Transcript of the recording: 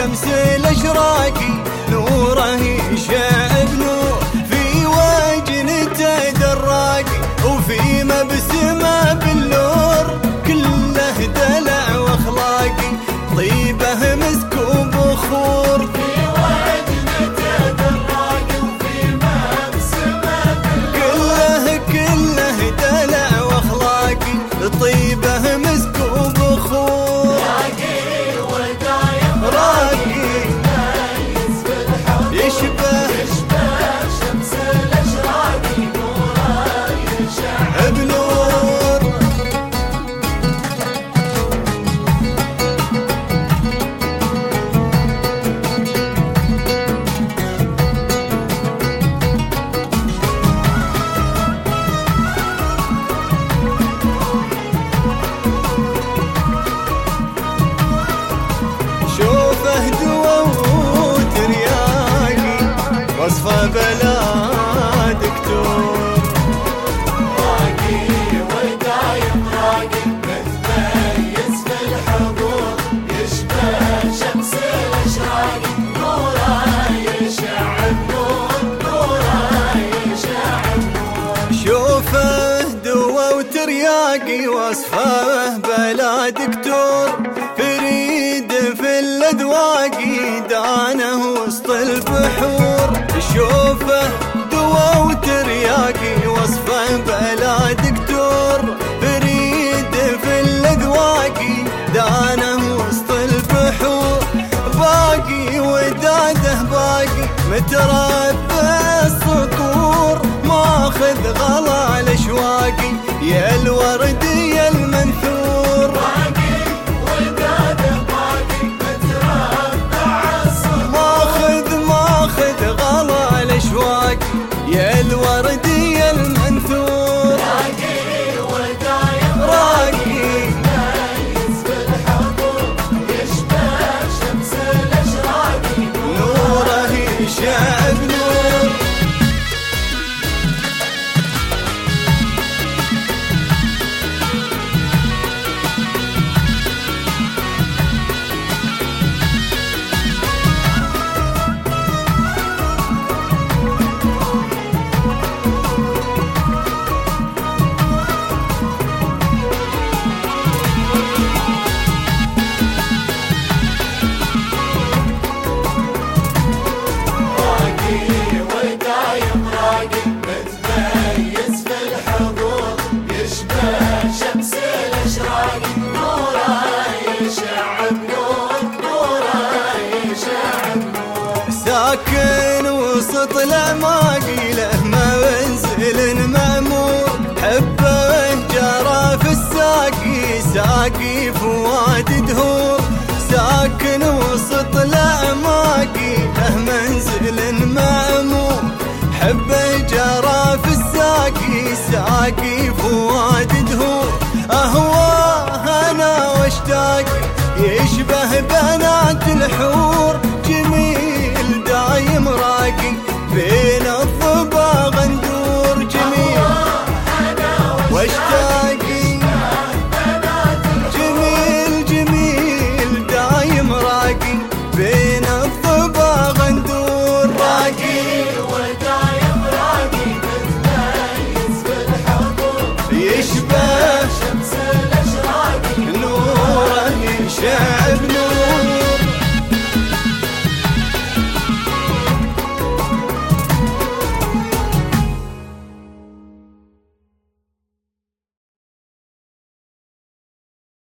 شمس الأشراق نوره يشع بنور، في وجنته دراق وفي مبسمه بالنور، كله دلع واخلاق طيبه مسك وبخور، في وجنته دراق وفي مبسمه بالنور، كله دلع واخلاق طيبه مسك وبخور، راقي ودايم راقي يشبه شمس الأشراق نوره يشع بنور. شوفه دوا وترياقي وصفه بلا دكتور، راقي ودايم راقي متميز في الحضور، يشبه شمس الأشراق نوره يشع بنور، نوره يشع بنور. شوفه دوا وترياقي وصفه بلا دكتور، فريد في الأذواق دانه وسط البحور، شوفه دوا وترياقي وصفه بلا دكتور، فريد في الأذواق دانه وسط البحور، باقي وداده باقي متربى السطور، ماخذ غلا الاشواقي يا الورد يا المنثور، باقي وداده باقي متربع السطور، ماخذ غلا الاشواقي يا الورد يا المنثور، راقي ودايم راقي متميز في الحضور، يشبه شمس الأشراق نوره يشع بنور. متميز في الحضور، يشبه شمس الأشراق نوره يشع بنور، نوره يشع بنور. ساكن وسط الأعماق له منزل مأمور، حبه جرى في الساقي ساقي فواد دهور، ساكن